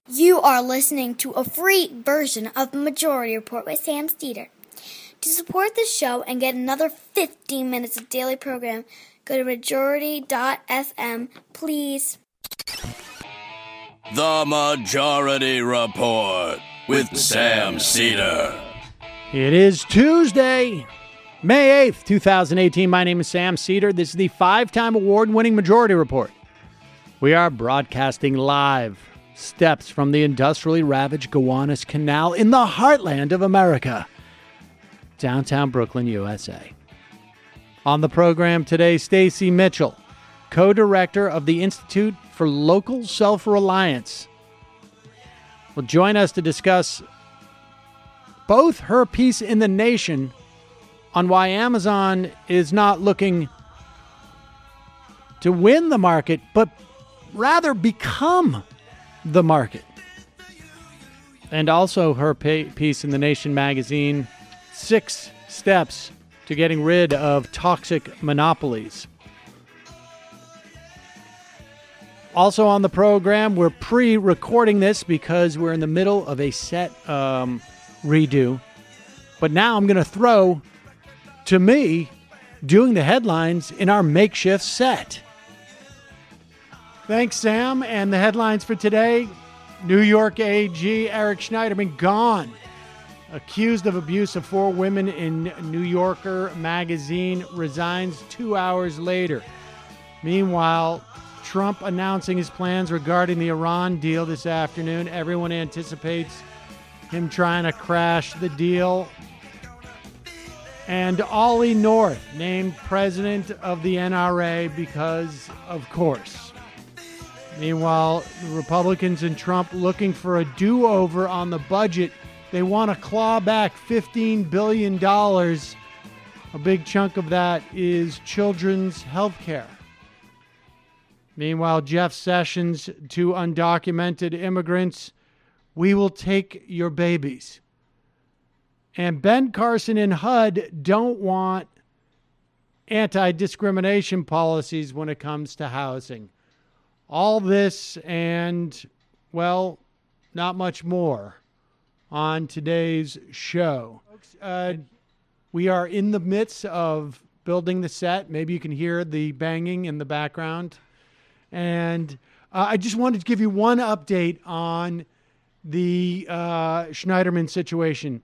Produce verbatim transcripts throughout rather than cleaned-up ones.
You are listening to a free version of the Majority Report with Sam Steeder. To support the show and get another fifteen minutes of daily program, go to majority dot f m, please. The Majority Report with Sam Steeder. It is Tuesday, May eighth, twenty eighteen. My name is Sam Steeder. This is the five-time award-winning Majority Report. We are broadcasting live steps from the industrially ravaged Gowanus Canal in the heartland of America, downtown Brooklyn, U S A. On the program today, Stacy Mitchell, co-director of the Institute for Local Self-Reliance, will join us to discuss both her piece in The Nation on why Amazon is not looking to win the market, but rather become the market. And also her piece in The Nation magazine, Six Steps to Getting Rid of Toxic Monopolies. Also on the program, we're pre-recording this because we're in the middle of a set um, redo. But now I'm going to throw to me doing the headlines in our makeshift set. Thanks, Sam. And the headlines for today: New York A G Eric Schneiderman gone. Accused of abuse of four women in New Yorker magazine resigns two hours later. Meanwhile, Trump announcing his plans regarding the Iran deal this afternoon. Everyone anticipates him trying to crash the deal. And Ollie North named president of the N R A because, of course. Meanwhile, the Republicans and Trump looking for a do-over on the budget. They want to claw back fifteen billion dollars. A big chunk of that is children's health care. Meanwhile, Jeff Sessions to undocumented immigrants, we will take your babies. And Ben Carson and H U D don't want anti-discrimination policies when it comes to housing. All this and, well, not much more on today's show. Uh, we are in the midst of building the set. Maybe you can hear the banging in the background. And uh, I just wanted to give you one update on the uh, Schneiderman situation.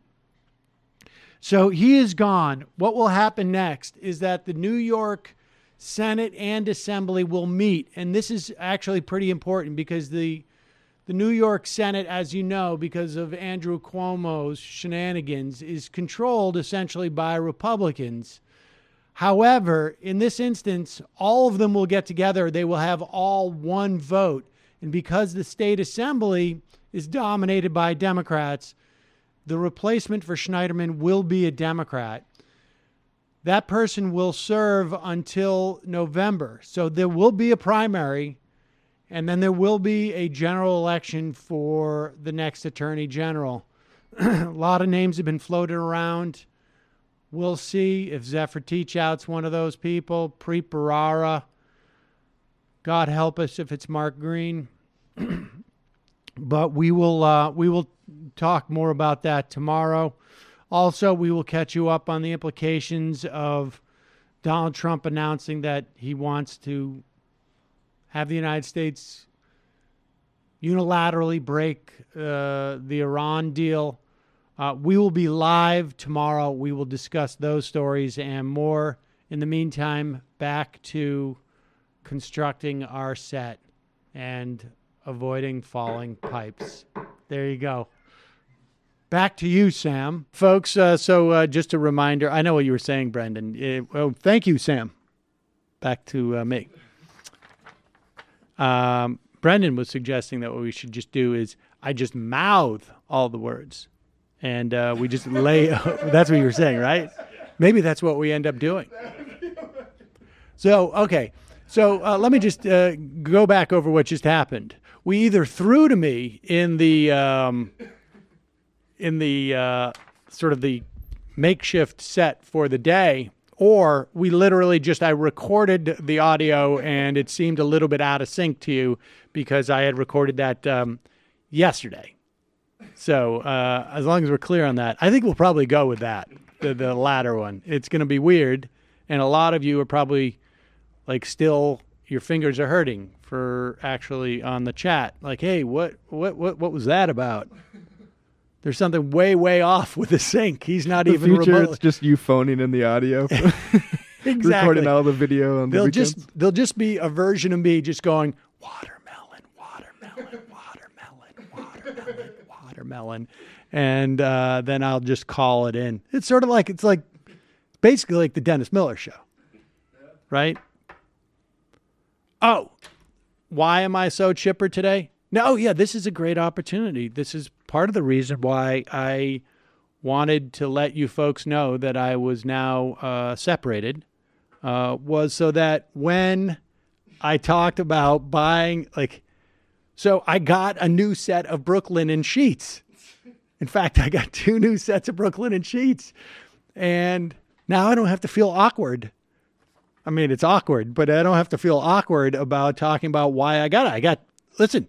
So he is gone. What will happen next is that the New York Senate and Assembly will meet. And this is actually pretty important because the the New York Senate, as you know, because of Andrew Cuomo's shenanigans, is controlled essentially by Republicans. However, in this instance, all of them will get together. They will have all one vote. And because the state assembly is dominated by Democrats, the replacement for Schneiderman will be a Democrat. That person will serve until November. So there will be a primary, and then there will be a general election for the next attorney general. A lot of names have been floated around. We'll see if Zephyr Teachout's one of those people. Preet Bharara. God help us if it's Mark Green. But we will uh, we will talk more about that tomorrow. Also, we will catch you up on the implications of Donald Trump announcing that he wants to have the United States unilaterally break uh, the Iran deal. Uh, we will be live tomorrow. We will discuss those stories and more. In the meantime, back to constructing our set and avoiding falling pipes. There you go. Back to you, Sam. Folks, uh, so uh, just a reminder. I know what you were saying, Brendan. It, oh, thank you, Sam. Back to uh, me. Um, Brendan was suggesting that what we should just do is I just mouth all the words. And uh, we just lay, that's what you were saying, right? Maybe that's what we end up doing. So, okay. So uh, let me just uh, go back over what just happened. We either threw to me in the um, in the uh, sort of the makeshift set for the day, or we literally just, I recorded the audio and it seemed a little bit out of sync to you because I had recorded that um, yesterday. So uh, as long as we're clear on that, I think we'll probably go with that, the, the latter one. It's going to be weird, and a lot of you are probably like still your fingers are hurting for actually on the chat. Like, hey, what what what what was that about? There's something way way off with the sync. He's not the even future, remotely. It's just you phoning in the audio, Exactly. recording all the video on the There'll weekends. just there'll just be a version of me just going watermelon, watermelon, watermelon, watermelon, watermelon, and uh, then I'll just call it in. It's sort of like it's like basically like the Dennis Miller Show, right? Oh, why am I so chipper today? No, yeah, this is a great opportunity. This is part of the reason why I wanted to let you folks know that I was now uh, separated, uh, was so that when I talked about buying, like, so I got a new set of Brooklinen sheets. In fact, I got two new sets of Brooklinen sheets. And now I don't have to feel awkward. I mean, it's awkward, but I don't have to feel awkward about talking about why I got it. I got, listen,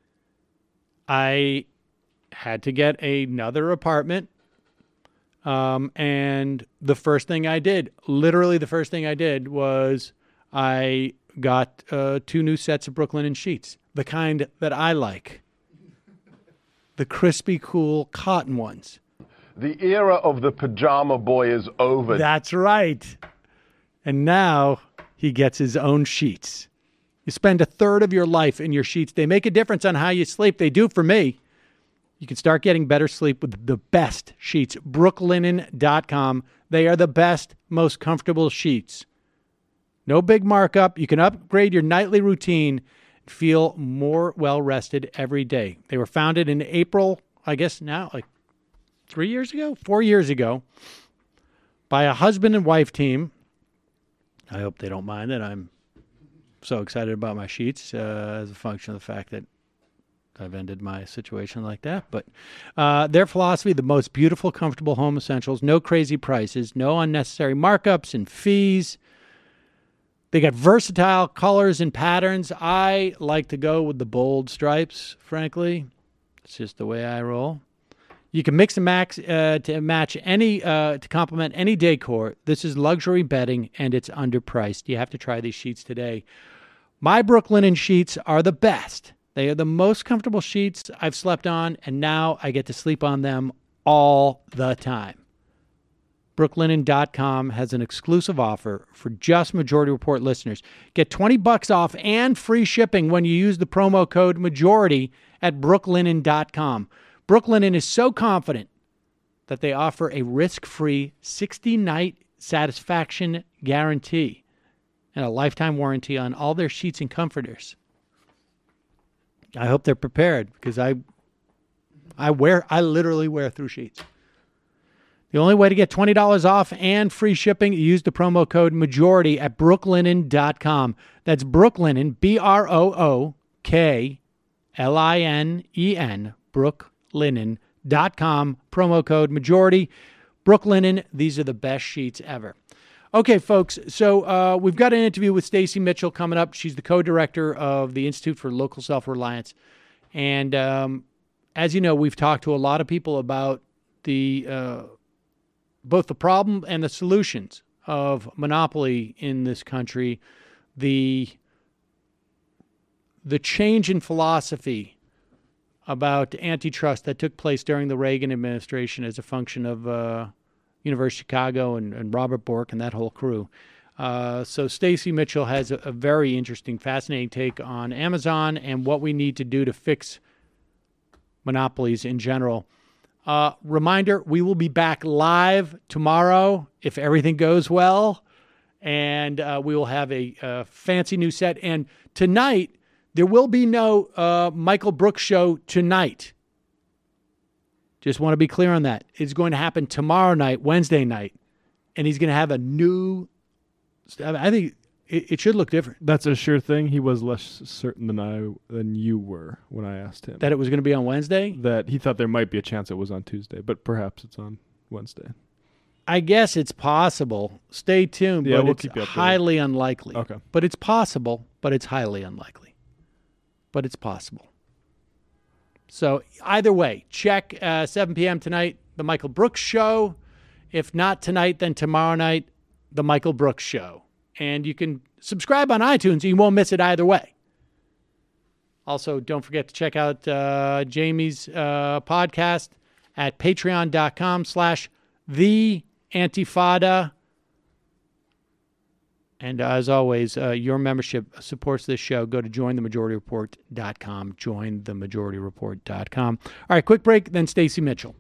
I had to get another apartment. Um, and the first thing I did, literally the first thing I did was I got uh, two new sets of Brooklinen sheets, the kind that I like, the crispy, cool cotton ones. The era of the pajama boy is over. That's right. And now he gets his own sheets. You spend a third of your life in your sheets. They make a difference on how you sleep. They do for me. You can start getting better sleep with the best sheets. Brooklinen dot com. They are the best, most comfortable sheets. No big markup. You can upgrade your nightly routine and feel more well-rested every day. They were founded in April, I guess now, like three years ago, four years ago, by a husband and wife team. I hope they don't mind that I'm so excited about my sheets uh, as a function of the fact that I've ended my situation like that. But uh, their philosophy, the most beautiful, comfortable home essentials, no crazy prices, no unnecessary markups and fees. They got versatile colors and patterns. I like to go with the bold stripes, frankly. It's just the way I roll. You can mix and match uh, to match any uh, to complement any decor. This is luxury bedding, and it's underpriced. You have to try these sheets today. My Brooklinen sheets are the best. They are the most comfortable sheets I've slept on, and now I get to sleep on them all the time. Brooklinen dot com has an exclusive offer for just Majority Report listeners. Get twenty bucks off and free shipping when you use the promo code MAJORITY at Brooklinen dot com. Brooklinen is so confident that they offer a risk-free sixty-night satisfaction guarantee and a lifetime warranty on all their sheets and comforters. I hope they're prepared because I I wear I literally wear through sheets. The only way to get twenty dollars off and free shipping, use the promo code MAJORITY at Brooklinen dot com. That's Brooklinen, B R O O K L I N E N, Brooklinen dot com, promo code MAJORITY. Brooklinen, these are the best sheets ever. Okay, folks, so uh, we've got an interview with Stacy Mitchell coming up. She's the co-director of the Institute for Local Self-Reliance. And um, as you know, we've talked to a lot of people about the uh, both the problem and the solutions of monopoly in this country, the the change in philosophy about antitrust that took place during the Reagan administration as a function of uh, University of Chicago and, and Robert Bork and that whole crew. Uh, so Stacy Mitchell has a, a very interesting, fascinating take on Amazon and what we need to do to fix monopolies in general. Uh, reminder, we will be back live tomorrow if everything goes well, and uh, we will have a, a fancy new set. And tonight, there will be no uh, Michael Brooks show tonight. Just want to be clear on that. It's going to happen tomorrow night, Wednesday night, and he's going to have a new. I think it, it should look different. That's a sure thing. He was less certain than I than you were when I asked him That it was going to be on Wednesday? that he thought there might be a chance it was on Tuesday, but perhaps it's on Wednesday. I guess it's possible. Stay tuned, Yeah, but we'll it's keep you updated. highly unlikely. Okay. But it's possible, but it's highly unlikely. But it's possible. So either way, check uh, seven p.m. tonight, The Michael Brooks Show. If not tonight, then tomorrow night, The Michael Brooks Show. And you can subscribe on iTunes. And you won't miss it either way. Also, don't forget to check out uh, Jamie's uh, podcast at patreon.com slash the Antifada. And uh, as always, uh, your membership supports this show. Go to join the majority report dot com, join the majority report dot com. All right, quick break, then Stacey Mitchell.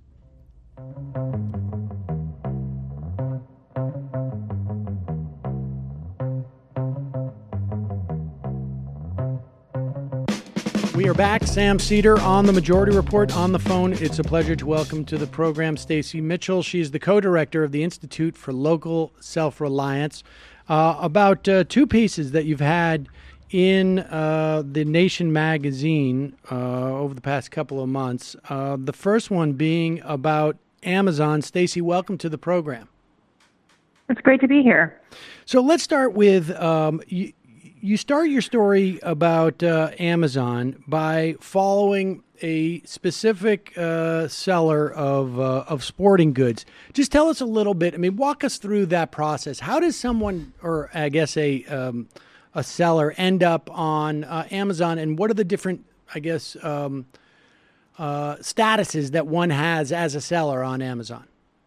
We are back. Sam Seder on the Majority Report on the phone. It's a pleasure to welcome to the program Stacey Mitchell. She is the co-director of the Institute for Local Self-Reliance. Uh, about uh, two pieces that you've had in uh, the Nation magazine uh, over the past couple of months. Uh, the first one being about Amazon. Stacey, welcome to the program. It's great to be here. So let's start with um, you. You start your story about uh, Amazon by following a specific uh, seller of uh, of sporting goods. Just tell us a little bit. I mean, walk us through that process. How does someone, or I guess a um, a seller, end up on uh, Amazon, and what are the different, I guess, um, uh, statuses that one has as a seller on Amazon?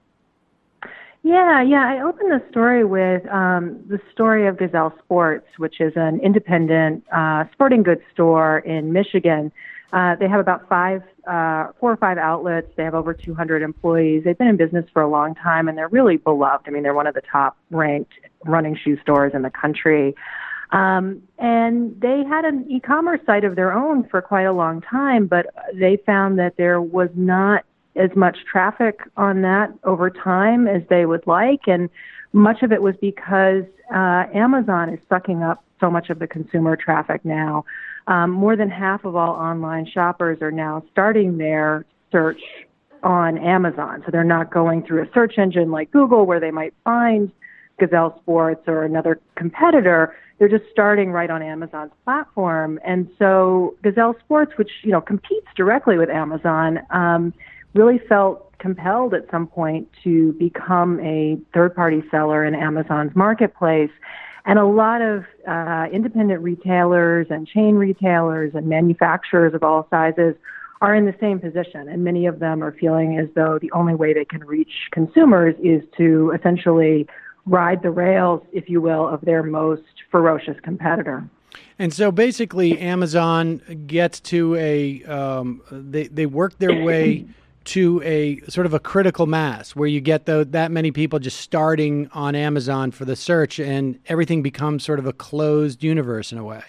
Yeah, yeah. I opened the story with um, the story of Gazelle Sports, which is an independent uh, sporting goods store in Michigan. Uh, they have about five, uh, four or five outlets. They have over two hundred employees. They've been in business for a long time, and they're really beloved. I mean, they're one of the top-ranked running shoe stores in the country. Um, and they had an e-commerce site of their own for quite a long time, but they found that there was not as much traffic on that over time as they would like. And much of it was because uh, Amazon is sucking up so much of the consumer traffic now. Um, more than half of all online shoppers are now starting their search on Amazon. So they're not going through a search engine like Google where they might find Gazelle Sports or another competitor. They're just starting right on Amazon's platform. And so Gazelle Sports, which, you know, competes directly with Amazon, um, really felt compelled at some point to become a third-party seller in Amazon's marketplace. And a lot of uh, independent retailers and chain retailers and manufacturers of all sizes are in the same position. And many of them are feeling as though the only way they can reach consumers is to essentially ride the rails, if you will, of their most ferocious competitor. And so basically Amazon gets to a, um, they, they work their way to a sort of a critical mass where you get the, that many people just starting on Amazon for the search, and everything becomes sort of a closed universe in a way.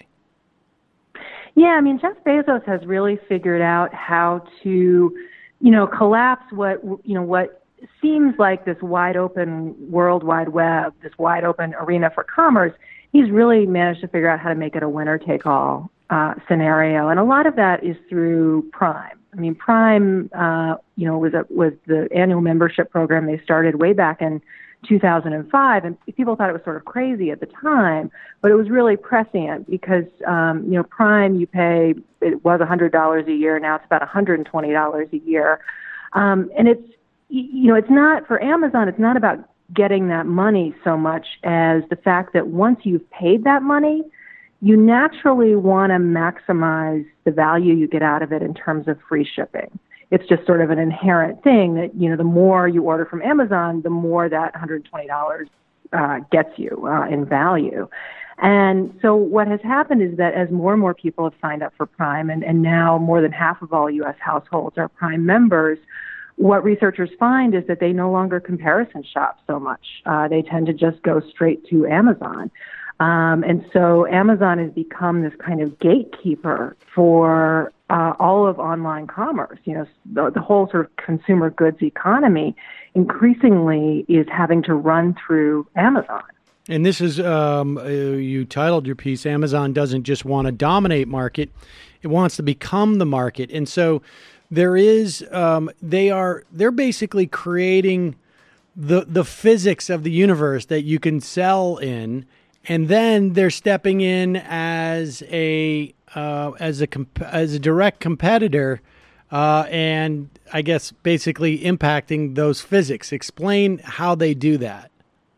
Yeah, I mean, Jeff Bezos has really figured out how to, you know, collapse what, you know, what seems like this wide open World Wide Web, this wide open arena for commerce. He's really managed to figure out how to make it a winner take all uh, scenario. And a lot of that is through Prime. I mean, Prime, uh, you know, was a, was the annual membership program they started way back in two thousand five, and people thought it was sort of crazy at the time, but it was really prescient because, um, you know, Prime, you pay, it was one hundred dollars a year, now it's about one hundred twenty dollars a year, um, and it's, you know, it's not, for Amazon, it's not about getting that money so much as the fact that once you've paid that money, you naturally want to maximize the value you get out of it in terms of free shipping. It's just sort of an inherent thing that, you know, the more you order from Amazon, the more that one hundred twenty dollars uh, gets you uh, in value. And so what has happened is that as more and more people have signed up for Prime, and, and now more than half of all U S households are Prime members, what researchers find is that they no longer comparison shop so much. Uh, they tend to just go straight to Amazon. Um, and so Amazon has become this kind of gatekeeper for uh, all of online commerce. You know, the, the whole sort of consumer goods economy increasingly is having to run through Amazon. And this is, um, uh, you titled your piece, Amazon doesn't just want to dominate market, it wants to become the market. And so there is, um, they are, they're basically creating the the physics of the universe that you can sell in. And then they're stepping in as a uh, as a comp- as a direct competitor uh, and I guess basically impacting those physics. Explain how they do that.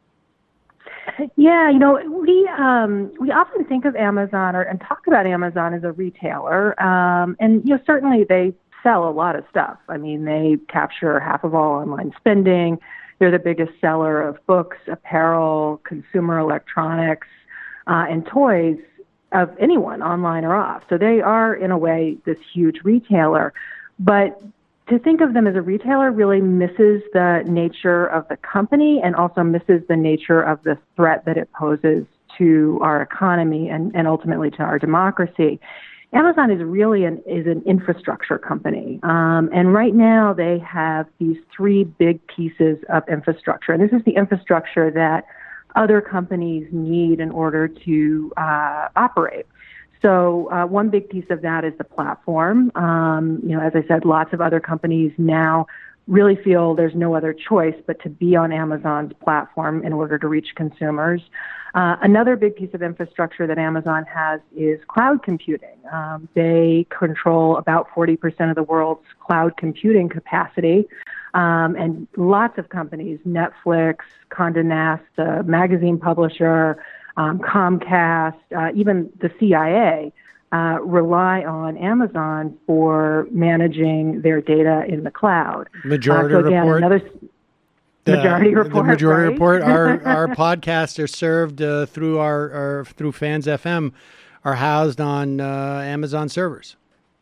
Yeah, you know, we um, we often think of Amazon or and talk about Amazon as a retailer, um, and you know certainly they sell a lot of stuff. I mean, they capture half of all online spending. They're the biggest seller of books, apparel, consumer electronics, uh, and toys of anyone, online or off. So they are, in a way, this huge retailer. But to think of them as a retailer really misses the nature of the company and also misses the nature of the threat that it poses to our economy and, and ultimately to our democracy. Amazon is really an is an infrastructure company, um, and right now they have these three big pieces of infrastructure, and this is the infrastructure that other companies need in order to uh, operate. So uh, one big piece of that is the platform. Um, you know, as I said, lots of other companies now really feel there's no other choice but to be on Amazon's platform in order to reach consumers. Uh, another big piece of infrastructure that Amazon has is cloud computing. Um, they control about forty percent of the world's cloud computing capacity. Um, and lots of companies, Netflix, Condé Nast, the magazine publisher, um, Comcast, uh, even the C I A, uh, rely on Amazon for managing their data in the cloud. Majority uh, so again, Report. Another, The, Majority Report. The Majority right? Report. Our our podcasts are served uh, through our, our through Fans F M, are housed on uh, Amazon servers.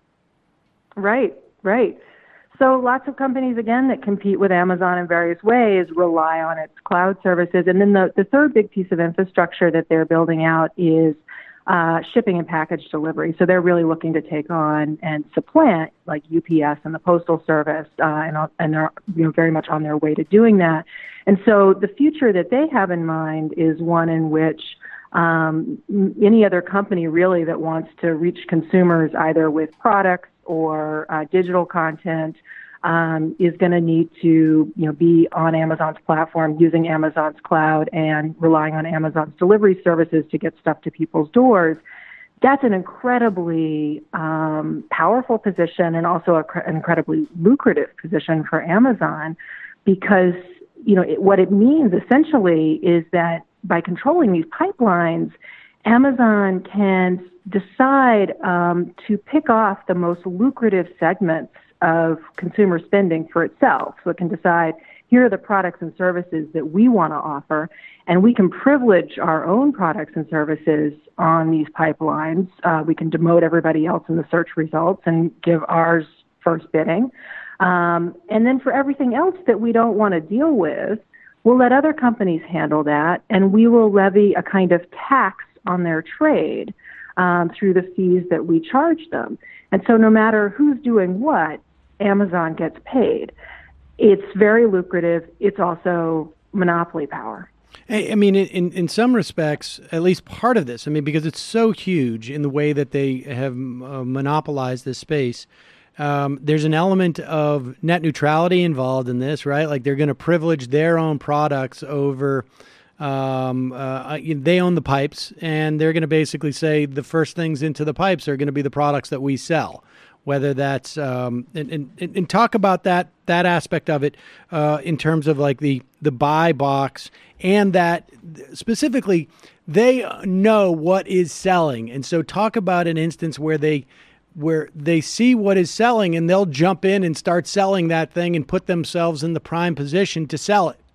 Right, right. So lots of companies, again, that compete with Amazon in various ways rely on its cloud services. And then the, the third big piece of infrastructure that they're building out is uh, shipping and package delivery. So they're really looking to take on and supplant like U P S and the Postal Service, uh, and, and they're you know, very much on their way to doing that. And so the future that they have in mind is one in which um, any other company really that wants to reach consumers either with products or uh, digital content um, is going to need to, you know, be on Amazon's platform, using Amazon's cloud, and relying on Amazon's delivery services to get stuff to people's doors. That's an incredibly um, powerful position, and also a, an incredibly lucrative position for Amazon, because you know it, what it means essentially is that by controlling these pipelines, Amazon can decide um, to pick off the most lucrative segments of consumer spending for itself. So it can decide, here are the products and services that we want to offer, and we can privilege our own products and services on these pipelines. Uh, we can demote everybody else in the search results and give ours first bidding. Um, and then for everything else that we don't want to deal with, we'll let other companies handle that, and we will levy a kind of tax on their trade um, through the fees that we charge them. And so no matter who's doing what, Amazon gets paid. It's very lucrative. It's also monopoly power. I mean, in, in some respects, at least part of this, I mean, because it's so huge in the way that they have uh, monopolized this space, um, there's an element of net neutrality involved in this, right? Like they're going to privilege their own products over, um, uh, they own the pipes, and they're going to basically say the first things into the pipes are going to be the products that we sell. Whether that's um, and, and and talk about that that aspect of it uh, in terms of like the the buy box, and that specifically they know what is selling, and so talk about an instance where they where they see what is selling and they'll jump in and start selling that thing and put themselves in the prime position to sell it.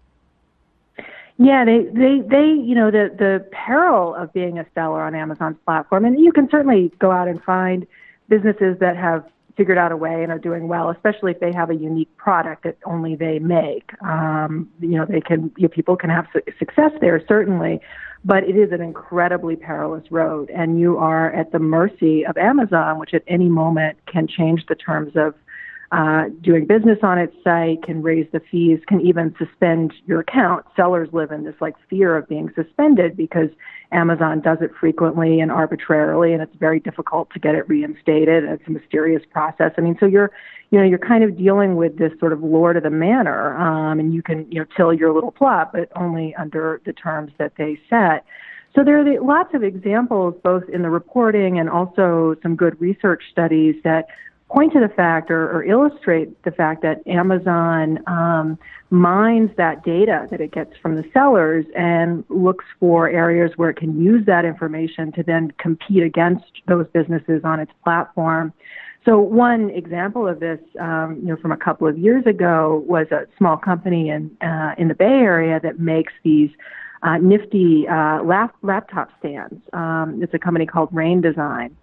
Yeah, they, they, they, you know, the the peril of being a seller on Amazon's platform, and you can certainly go out and find businesses that have figured out a way and are doing well, especially if they have a unique product that only they make. Um, you know, they can, you know, people can have su- success there, certainly, but it is an incredibly perilous road, and you are at the mercy of Amazon, which at any moment can change the terms of uh, doing business on its site, can raise the fees, can even suspend your account. Sellers live in this like fear of being suspended because Amazon does it frequently and arbitrarily, and it's very difficult to get it reinstated. And it's a mysterious process. I mean, so you're, you know, you're kind of dealing with this sort of lord of the manor, um, and you can, you know, till your little plot, but only under the terms that they set. So there are the, lots of examples, both in the reporting and also some good research studies that point to the fact or, or illustrate the fact that Amazon um, mines that data that it gets from the sellers and looks for areas where it can use that information to then compete against those businesses on its platform. So one example of this, um, you know, from a couple of years ago was a small company in uh, in the Bay Area that makes these uh, nifty uh, lap- laptop stands. Um, it's a company called Rain Design.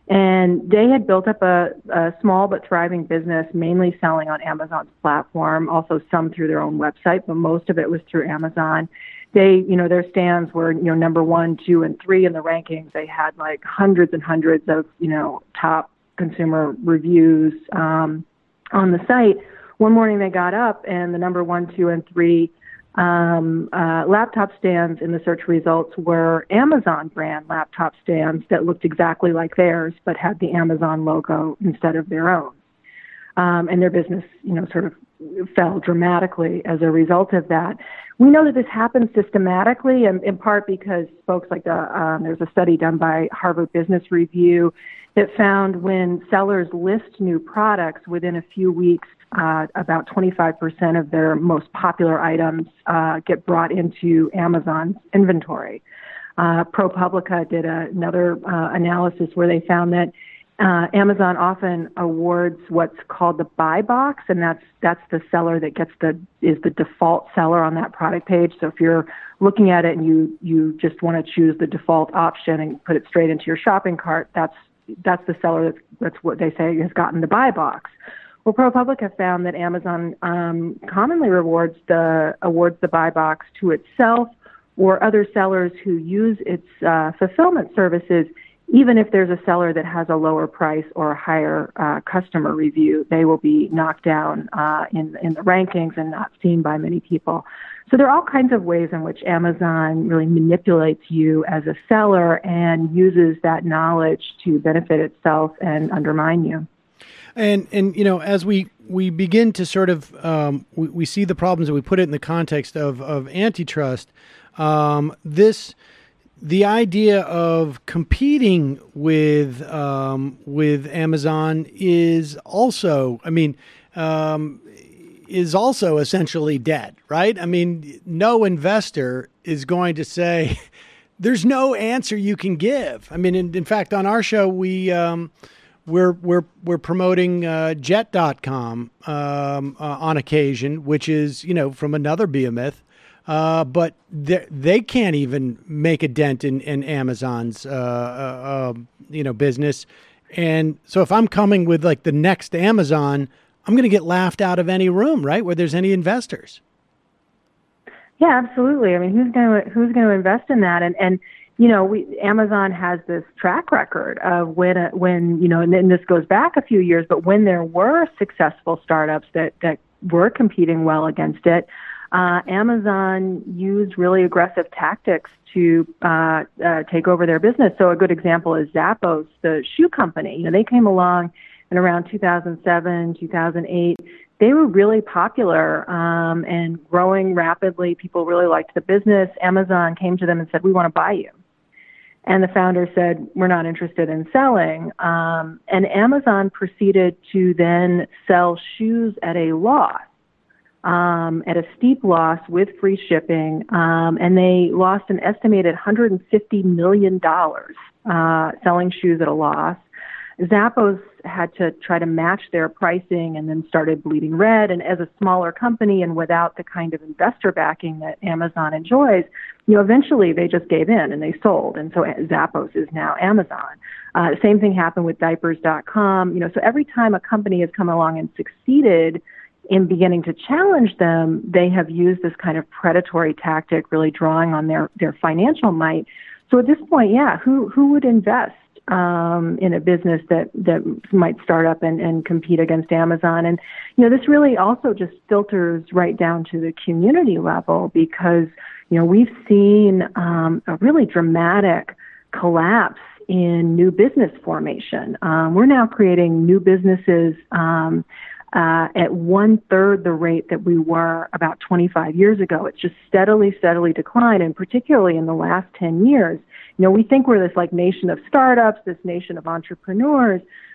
And they had built up a, a small but thriving business, mainly selling on Amazon's platform, also some through their own website, but most of it was through Amazon. They, you know, their stands were, you know, number one, two, and three in the rankings. They had like hundreds and hundreds of, you know, top consumer reviews um, on the site. One morning they got up and the number one, two, and three Um, uh, laptop stands in the search results were Amazon brand laptop stands that looked exactly like theirs, but had the Amazon logo instead of their own. Um, and their business, you know, sort of fell dramatically as a result of that. We know that this happens systematically, and in part because folks like the, um, there's a study done by Harvard Business Review that found when sellers list new products within a few weeks, uh, about twenty-five percent of their most popular items uh, get brought into Amazon's inventory. Uh, ProPublica did a, another uh, analysis where they found that uh, Amazon often awards what's called the buy box, and that's that's the seller that gets the is the default seller on that product page. So if you're looking at it and you you just want to choose the default option and put it straight into your shopping cart, that's that's the seller that's that's what they say has gotten the buy box. Well, ProPublica found that Amazon um, commonly rewards the awards the buy box to itself or other sellers who use its uh, fulfillment services, even if there's a seller that has a lower price or a higher uh, customer review. They will be knocked down uh, in in the rankings and not seen by many people. So there are all kinds of ways in which Amazon really manipulates you as a seller and uses that knowledge to benefit itself and undermine you. And, and you know, as we, we begin to sort of, um, we, we see the problems and we put it in the context of, of antitrust, um, this, the idea of competing with, um, with Amazon is also, I mean, um, is also essentially dead, right? I mean, no investor is going to say, there's no answer you can give. I mean, in, in fact, on our show, we, um, We're we're we're promoting uh, Jet dot com um, uh, on occasion, which is, you know, from another behemoth, uh, but they they can't even make a dent in in Amazon's uh, uh, uh, you know business. And so if I'm coming with like the next Amazon, I'm going to get laughed out of any room, right, where there's any investors. Yeah, absolutely. I mean, who's going to who's going to invest in that? And and you know, we, Amazon has this track record of when, uh, when you know, and, and this goes back a few years, but when there were successful startups that, that were competing well against it, uh, Amazon used really aggressive tactics to uh, uh, take over their business. So a good example is Zappos, the shoe company. You know, they came along in around two thousand seven, two thousand eight. They were really popular um, and growing rapidly. People really liked the business. Amazon came to them and said, "We want to buy you." And the founder said, "We're not interested in selling." Um, and Amazon proceeded to then sell shoes at a loss, um, at a steep loss with free shipping. Um, and they lost an estimated one hundred fifty million dollars uh, selling shoes at a loss. Zappos had to try to match their pricing and then started bleeding red. And as a smaller company and without the kind of investor backing that Amazon enjoys, you know, eventually they just gave in and they sold. And so Zappos is now Amazon. Uh, the same thing happened with diapers dot com. You know, so every time a company has come along and succeeded in beginning to challenge them, they have used this kind of predatory tactic, really drawing on their, their financial might. So at this point, yeah, who, who would invest um, in a business that, that might start up and, and compete against Amazon? And, you know, this really also just filters right down to the community level because, you know, we've seen um, a really dramatic collapse in new business formation. Um, we're now creating new businesses um, uh, at one third the rate that we were about twenty-five years ago. It's just steadily, steadily declined, and particularly in the last ten years. You know, we think we're this like nation of startups, this nation of entrepreneurs,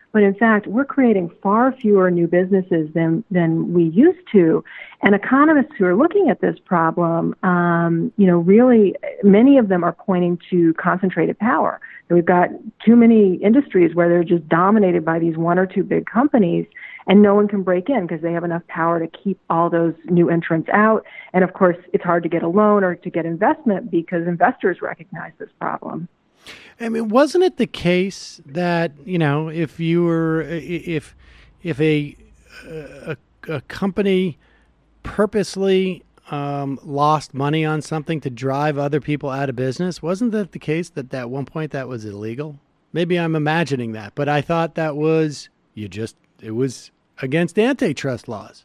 But in fact, we're creating far fewer new businesses than, than we used to. And economists who are looking at this problem, um, you know, really, many of them are pointing to concentrated power. So we've got too many industries where they're just dominated by these one or two big companies, and no one can break in because they have enough power to keep all those new entrants out. And of course, it's hard to get a loan or to get investment because investors recognize this problem. I mean, wasn't it the case that, you know, if you were, if, if a, a, a company purposely um, lost money on something to drive other people out of business, wasn't that the case that at one point that was illegal? Maybe I'm imagining that, but I thought that was, you just, it was against antitrust laws.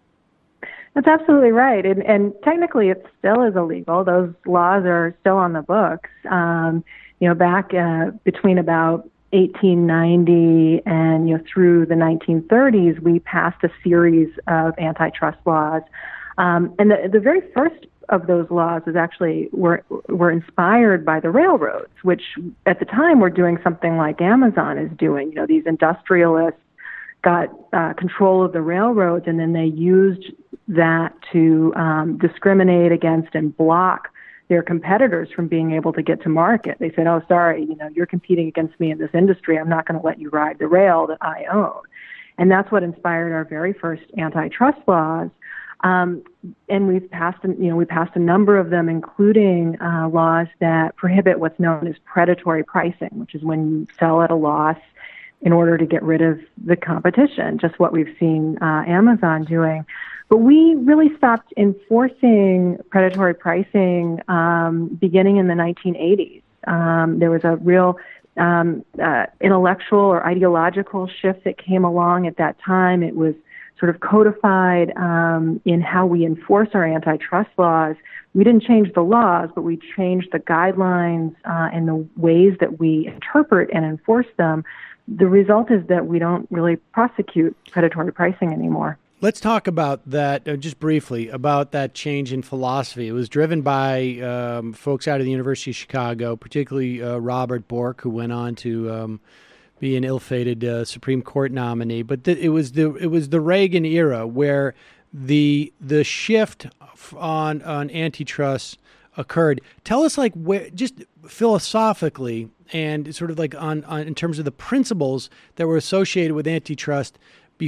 That's absolutely right. And, and technically it still is illegal. Those laws are still on the books. Um, you know, back uh, between about eighteen ninety and, you know, through the nineteen thirties, we passed a series of antitrust laws. Um, and the, the very first of those laws was actually were were inspired by the railroads, which at the time were doing something like Amazon is doing. You know, these industrialists got uh, control of the railroads, and then they used that to um, discriminate against and block their competitors from being able to get to market. They said, oh, sorry, you know, you're competing against me in this industry. I'm not going to let you ride the rail that I own. And that's what inspired our very first antitrust laws. Um, and we've passed, you know, we passed a number of them, including uh, laws that prohibit what's known as predatory pricing, which is when you sell at a loss in order to get rid of the competition, just what we've seen uh, Amazon doing. But we really stopped enforcing predatory pricing um, beginning in the nineteen eighties. Um, there was a real um, uh, intellectual or ideological shift that came along at that time. It was sort of codified um, in how we enforce our antitrust laws. We didn't change the laws, but we changed the guidelines uh, and the ways that we interpret and enforce them. The result is that we don't really prosecute predatory pricing anymore. Let's talk about that uh, just briefly, about that change in philosophy. It was driven by um, folks out of the University of Chicago, particularly uh, Robert Bork, who went on to um, be an ill-fated uh, Supreme Court nominee. But th- it was the it was the Reagan era where the the shift on on antitrust occurred. Tell us, like, where, just philosophically and sort of like on, on in terms of the principles that were associated with antitrust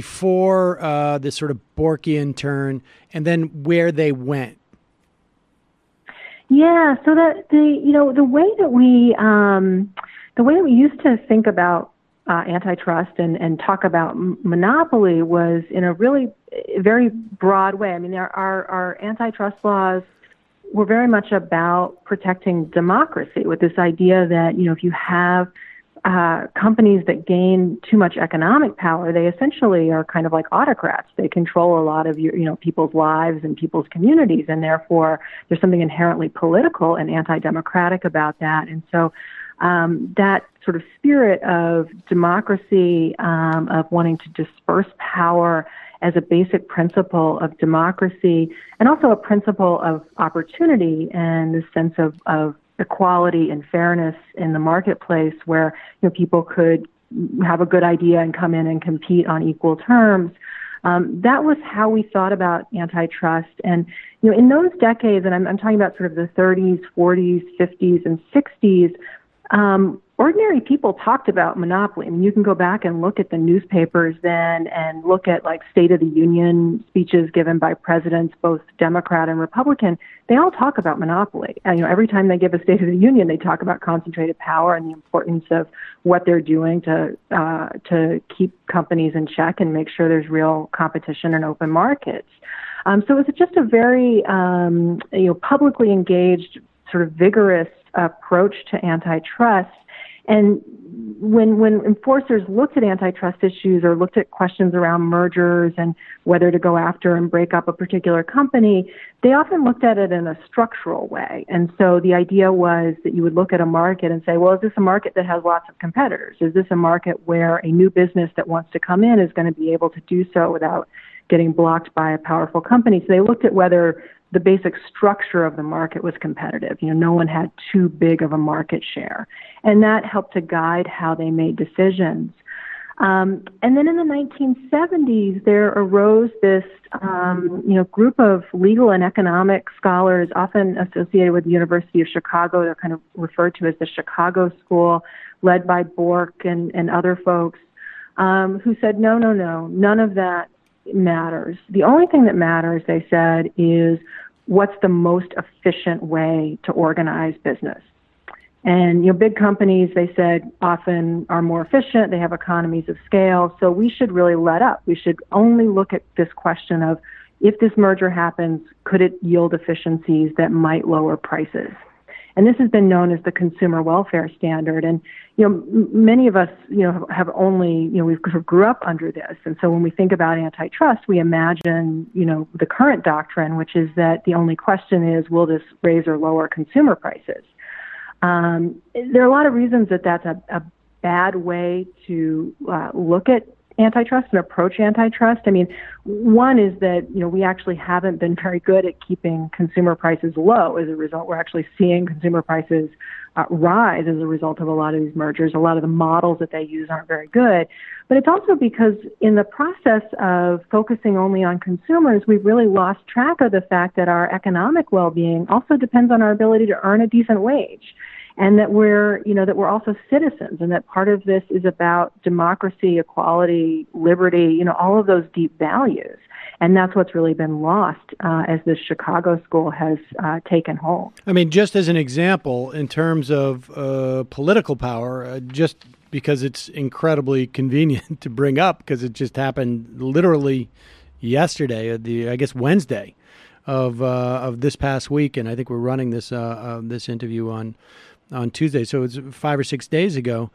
before uh, this sort of Borkian turn, and then where they went. Yeah, so that the you know the way that we um, the way that we used to think about uh, antitrust and, and talk about m- monopoly was in a really very broad way. I mean, our, our our antitrust laws were very much about protecting democracy, with this idea that, you know, if you have uh, companies that gain too much economic power, they essentially are kind of like autocrats. They control a lot of your, you know, people's lives and people's communities, and therefore there's something inherently political and anti-democratic about that. And so um, that sort of spirit of democracy, um, of wanting to disperse power as a basic principle of democracy, and also a principle of opportunity and the sense of, of equality and fairness in the marketplace, where, you know, people could have a good idea and come in and compete on equal terms. Um, that was how we thought about antitrust. And, you know, in those decades, and I'm, I'm talking about sort of the thirties, forties, fifties, and sixties, um, ordinary people talked about monopoly. I mean, you can go back and look at the newspapers then and look at like State of the Union speeches given by presidents, both Democrat and Republican. They all talk about monopoly. And, you know, every time they give a State of the Union, they talk about concentrated power and the importance of what they're doing to uh, to keep companies in check and make sure there's real competition and open markets. Um, so it was just a very um, you know publicly engaged, sort of vigorous approach to antitrust. And when when enforcers looked at antitrust issues or looked at questions around mergers and whether to go after and break up a particular company, they often looked at it in a structural way. And so the idea was that you would look at a market and say, well, is this a market that has lots of competitors? Is this a market where a new business that wants to come in is going to be able to do so without getting blocked by a powerful company? So they looked at whether the basic structure of the market was competitive. You know, no one had too big of a market share. And that helped to guide how they made decisions. Um, and then in the nineteen seventies, there arose this, um, you know, group of legal and economic scholars, often associated with the University of Chicago. They're kind of referred to as the Chicago School, led by Bork and, and other folks, um, who said, no, no, no, none of that matters. The only thing that matters, they said, is what's the most efficient way to organize business. And, you know, big companies, they said, often are more efficient. They have economies of scale. So we should really let up. We should only look at this question of, if this merger happens, could it yield efficiencies that might lower prices? And this has been known as the consumer welfare standard. And, you know, m- many of us, you know, have only, you know, we've sort of grew up under this. And so when we think about antitrust, we imagine, you know, the current doctrine, which is that the only question is, will this raise or lower consumer prices? Um, there are a lot of reasons that that's a, a bad way to uh, look at antitrust and approach antitrust. I mean, one is that, you know, we actually haven't been very good at keeping consumer prices low. As a result, we're actually seeing consumer prices uh, rise as a result of a lot of these mergers. A lot of the models that they use aren't very good. But it's also because in the process of focusing only on consumers, we've really lost track of the fact that our economic well-being also depends on our ability to earn a decent wage. And that we're, you know, that we're also citizens, and that part of this is about democracy, equality, liberty, you know, all of those deep values. And that's what's really been lost uh, as the Chicago School has uh, taken hold. I mean, just as an example, in terms of uh, political power, uh, just because it's incredibly convenient to bring up, because it just happened literally yesterday, the I guess Wednesday of uh, of this past week, and I think we're running this uh, uh, this interview on. on Tuesday, so it's five or six days ago,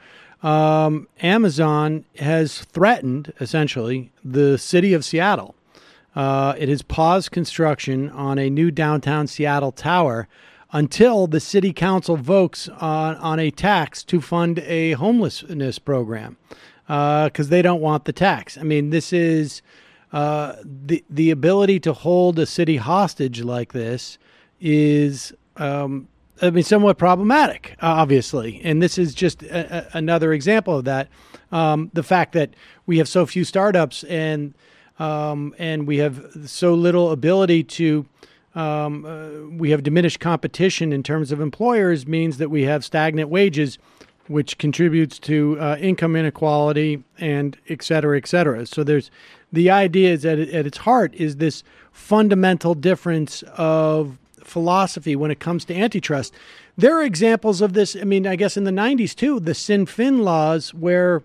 um, Amazon has threatened, essentially, the city of Seattle. Uh, it has paused construction on a new downtown Seattle tower until the city council votes on, on a tax to fund a homelessness program, because uh, they don't want the tax. I mean, this is uh, the, the ability to hold a city hostage like this is... Um, I mean, somewhat problematic, obviously. And this is just a, a, another example of that. Um, the fact that we have so few startups and um, and we have so little ability to, um, uh, we have diminished competition in terms of employers means that we have stagnant wages, which contributes to uh, income inequality and et cetera, et cetera. So there's the idea is that at its heart is this fundamental difference of philosophy when it comes to antitrust. There are examples of this. I mean, I guess in the nineties too, the Sinn Fin laws, where,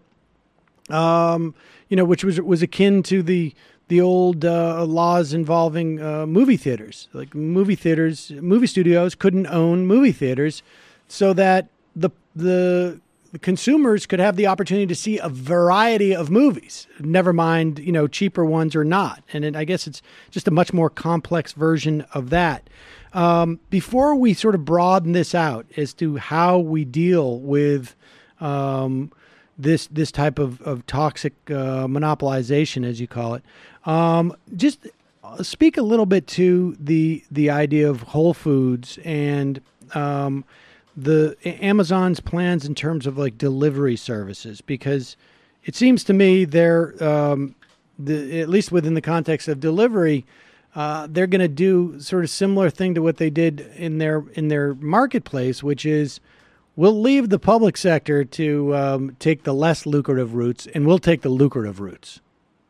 um, you know, which was was akin to the the old uh, laws involving uh, movie theaters. Like movie theaters, movie studios couldn't own movie theaters, so that the the the consumers could have the opportunity to see a variety of movies, never mind, you know, cheaper ones or not. And it, I guess it's just a much more complex version of that. Um, before we sort of broaden this out as to how we deal with um, this this type of, of toxic uh, monopolization, as you call it, um, just speak a little bit to the the idea of Whole Foods and um, the Amazon's plans in terms of like delivery services, because it seems to me they're um, the, at least within the context of delivery. Uh, they're going to do sort of similar thing to what they did in their in their marketplace, which is we'll leave the public sector to um, take the less lucrative routes, and we'll take the lucrative routes.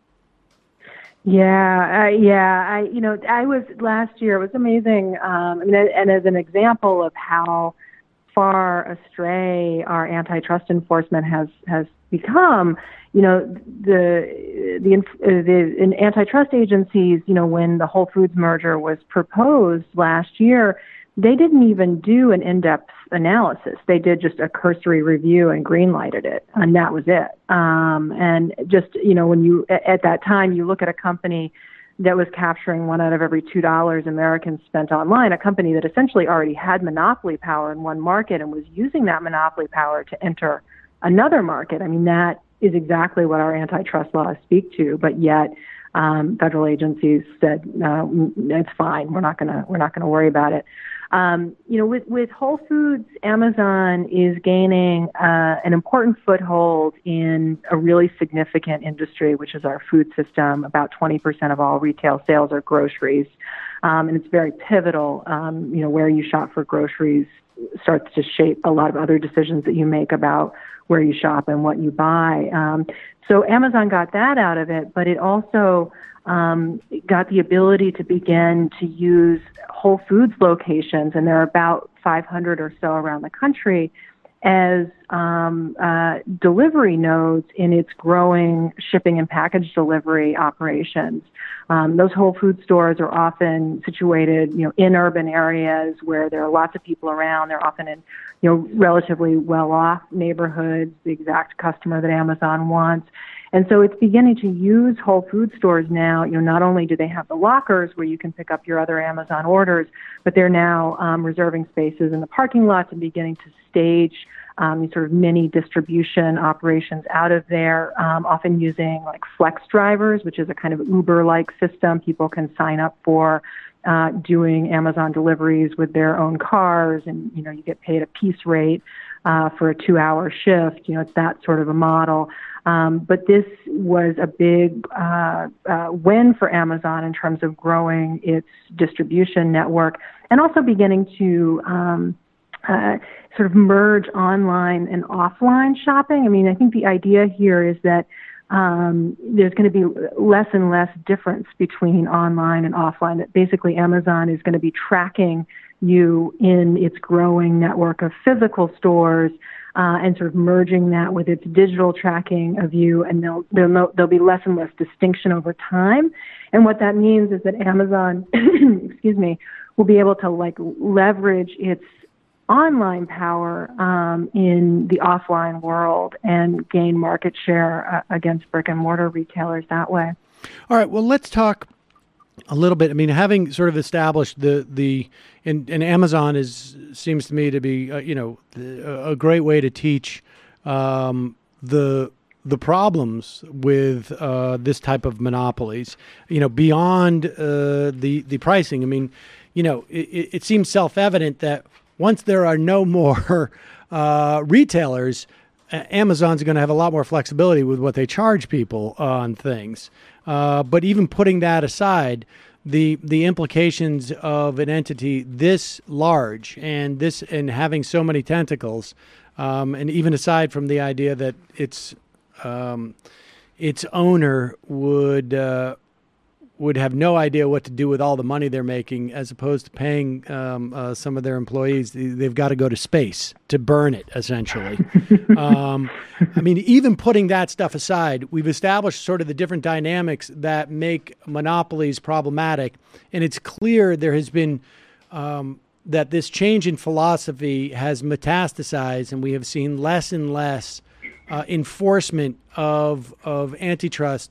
Yeah, uh, yeah. I, you know, I was last year. It was amazing. Um, I mean, and as an example of how far astray our antitrust enforcement has has become. You know, the the the in antitrust agencies, you know, when the Whole Foods merger was proposed last year, they didn't even do an in-depth analysis. They did just a cursory review and green-lighted it, and that was it. Um, and just, you know, when you at that time you look at a company that was capturing one out of every two dollars Americans spent online, a company that essentially already had monopoly power in one market and was using that monopoly power to enter another market. I mean, that is exactly what our antitrust laws speak to, but yet um, federal agencies said, no, it's fine. We're not going to we're not going to worry about it. Um, you know, with, with Whole Foods, Amazon is gaining uh, an important foothold in a really significant industry, which is our food system. About twenty percent of all retail sales are groceries, um, and it's very pivotal. Um, you know, where you shop for groceries starts to shape a lot of other decisions that you make about where you shop and what you buy. Um, so Amazon got that out of it, but it also um, got the ability to begin to use Whole Foods locations, and there are about five hundred or so around the country, as um, uh, delivery nodes in its growing shipping and package delivery operations. Um, those Whole Food stores are often situated, you know, in urban areas where there are lots of people around. They're often in, you know, relatively well-off neighborhoods, the exact customer that Amazon wants. And so it's beginning to use Whole Food stores now. You know, not only do they have the lockers where you can pick up your other Amazon orders, but they're now um, reserving spaces in the parking lots and beginning to stage um, these sort of mini distribution operations out of there, um, often using like flex drivers, which is a kind of Uber-like system people can sign up for, uh, doing Amazon deliveries with their own cars, and, you know, you get paid a piece rate uh, for a two-hour shift. You know, it's that sort of a model. Um, but this was a big uh, uh, win for Amazon in terms of growing its distribution network and also beginning to um, uh, sort of merge online and offline shopping. I mean, I think the idea here is that um, there's going to be less and less difference between online and offline, that basically Amazon is going to be tracking you in its growing network of physical stores, Uh, and sort of merging that with its digital tracking of you, and there'll, there'll, no, there'll be less and less distinction over time. And what that means is that Amazon, excuse me, will be able to like leverage its online power um, in the offline world and gain market share uh, against brick and mortar retailers that way. All right. Well, let's talk a little bit. I mean, having sort of established the the and, and Amazon is seems to me to be uh, you know a great way to teach um, the the problems with uh, this type of monopolies. You know, beyond uh, the the pricing. I mean, you know, it, it seems self-evident that once there are no more uh, retailers, Amazon's going to have a lot more flexibility with what they charge people on things. Uh, but even putting that aside, the the implications of an entity this large and this and having so many tentacles, um, and even aside from the idea that its um, its owner would uh, would have no idea what to do with all the money they're making, as opposed to paying um, uh, some of their employees. They've got to go to space to burn it, essentially. um, I mean, even putting that stuff aside, we've established sort of the different dynamics that make monopolies problematic. And it's clear there has been um, that this change in philosophy has metastasized, and we have seen less and less uh, enforcement of of antitrust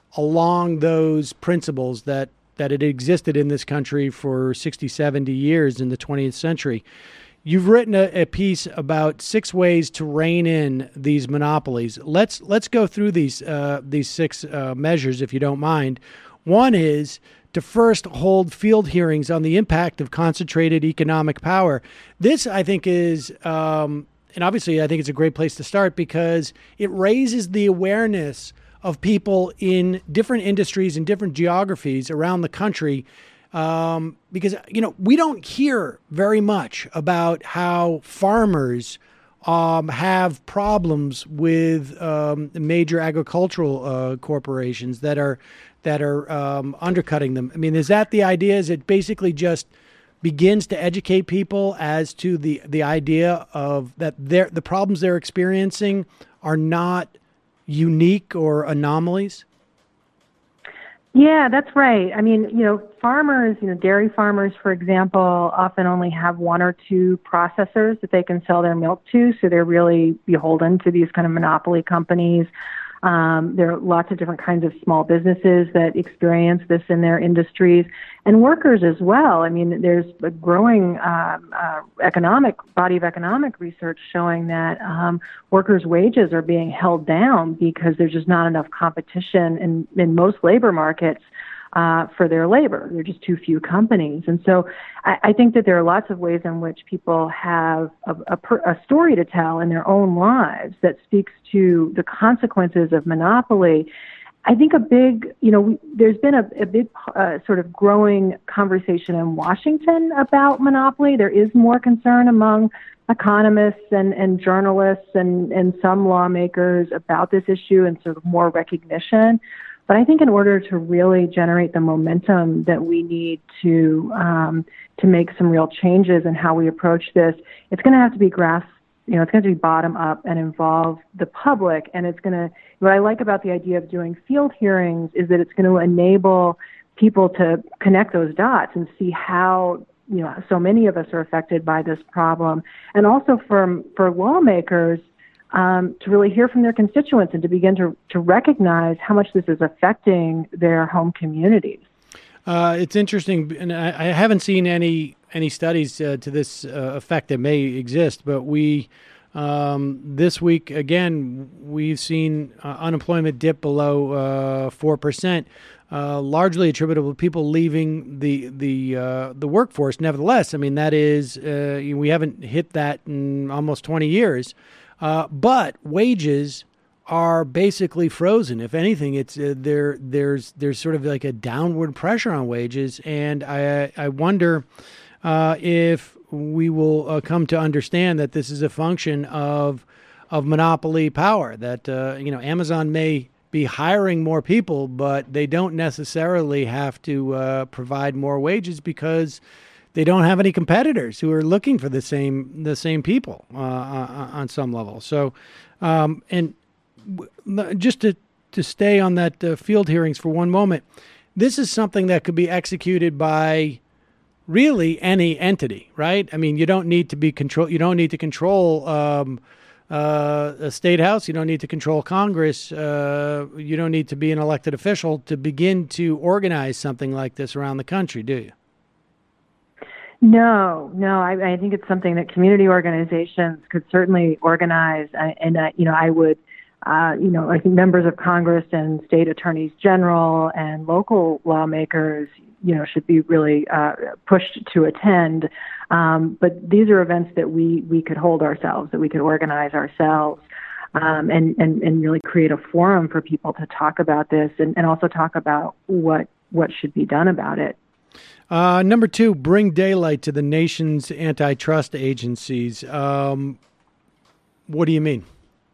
along those principles that, that had existed in this country for sixty, seventy years in the twentieth century. You've written a, a piece about six ways to rein in these monopolies. Let's let's go through these uh, these six uh, measures, if you don't mind. One is to first hold field hearings on the impact of concentrated economic power. This, I think, is, um, and obviously I think it's a great place to start because it raises the awareness of people in different industries and different geographies around the country. Um, because, you know, we don't hear very much about how farmers um, have problems with um, major agricultural uh, corporations that are that are um, undercutting them. I mean, is that the idea? Is it basically just begins to educate people as to the, the idea of that they're, the problems they're experiencing are not unique or anomalies? Yeah, that's right. I mean, you know, farmers, you know, dairy farmers, for example, often only have one or two processors that they can sell their milk to. So they're really beholden to these kind of monopoly companies. Um, there are lots of different kinds of small businesses that experience this in their industries, and workers as well. I mean, there's a growing um, uh, economic body of economic research showing that um, workers' wages are being held down because there's just not enough competition in, in most labor markets uh, for their labor. There are just too few companies. And so I, I think that there are lots of ways in which people have a, a, per, a story to tell in their own lives that speaks to the consequences of monopoly. I think a big, you know, we, there's been a, a big uh, sort of growing conversation in Washington about monopoly. There is more concern among economists and, and journalists and, and some lawmakers about this issue and sort of more recognition. But I think in order to really generate the momentum that we need to um, to make some real changes in how we approach this, it's going to have to be grass, you know, it's going to be bottom up and involve the public. And it's going to, what I like about the idea of doing field hearings is that it's going to enable people to connect those dots and see how, you know, so many of us are affected by this problem. And also for, for lawmakers, Um, to really hear from their constituents and to begin to, to recognize how much this is affecting their home communities. Uh, it's interesting, and I, I haven't seen any any studies uh, to this uh, effect that may exist, but we um, this week again we've seen uh, unemployment dip below uh, four percent, uh, largely attributable to people leaving the the uh, the workforce. Nevertheless, I mean that is uh, we haven't hit that in almost twenty years. Uh, but wages are basically frozen. If anything, it's uh, there. There's there's sort of like a downward pressure on wages, and I I wonder uh, if we will uh, come to understand that this is a function of of monopoly power. That uh, you know Amazon may be hiring more people, but they don't necessarily have to uh, provide more wages because they don't have any competitors who are looking for the same the same people uh, on some level. So, um, and w- just to to stay on that uh, field hearings for one moment, this is something that could be executed by really any entity, right? I mean, you don't need to be control. You don't need to control um, uh, a state house. You don't need to control Congress. Uh, you don't need to be an elected official to begin to organize something like this around the country, do you? No, no. I, I think it's something that community organizations could certainly organize, and, and uh, you know, I would, uh, you know, I think members of Congress and state attorneys general and local lawmakers, you know, should be really uh, pushed to attend. Um, but these are events that we we could hold ourselves, that we could organize ourselves, um, and and and really create a forum for people to talk about this, and, and also talk about what what should be done about it. Uh, number two, bring daylight to the nation's antitrust agencies. Um, what do you mean?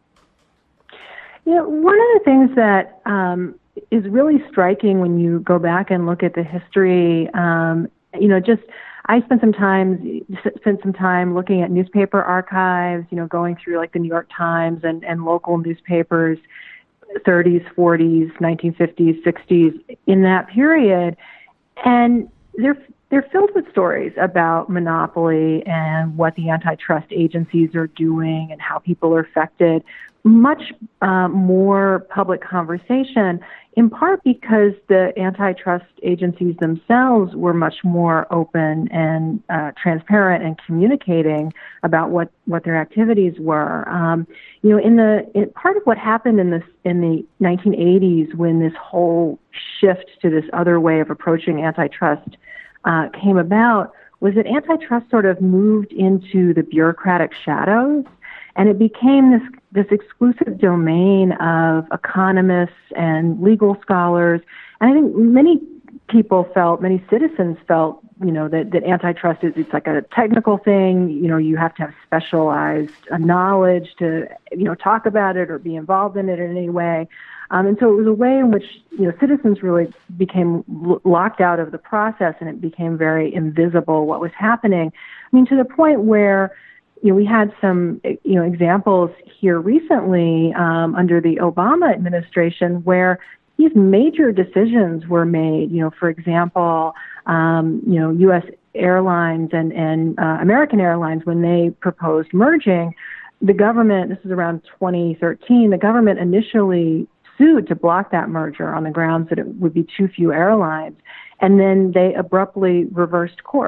You know, one of the things that um, is really striking when you go back and look at the history, um, you know, just I spent some time spent some time looking at newspaper archives, you know, going through like the New York Times and, and local newspapers, thirties, forties, nineteen fifties, sixties, in that period, and They're they're filled with stories about monopoly and what the antitrust agencies are doing and how people are affected. Much uh, more public conversation, in part because the antitrust agencies themselves were much more open and uh, transparent and communicating about what, what their activities were. Um, you know, in the in, part of what happened in this in the nineteen eighties when this whole shift to this other way of approaching antitrust uh, came about was that antitrust sort of moved into the bureaucratic shadows. And it became this this exclusive domain of economists and legal scholars. And I think many people felt, many citizens felt, you know, that, that antitrust is, it's like a technical thing. You know, you have to have specialized knowledge to, you know, talk about it or be involved in it in any way. Um, and so it was a way in which, you know, citizens really became l- locked out of the process, and it became very invisible what was happening. I mean, to the point where, you know, we had some, you know, examples here recently um, under the Obama administration where these major decisions were made. You know, for example, um, you know, U S Airlines and, and uh, American Airlines, when they proposed merging, the government, this is around twenty thirteen, the government initially sued to block that merger on the grounds that it would be too few airlines. And then they abruptly reversed course.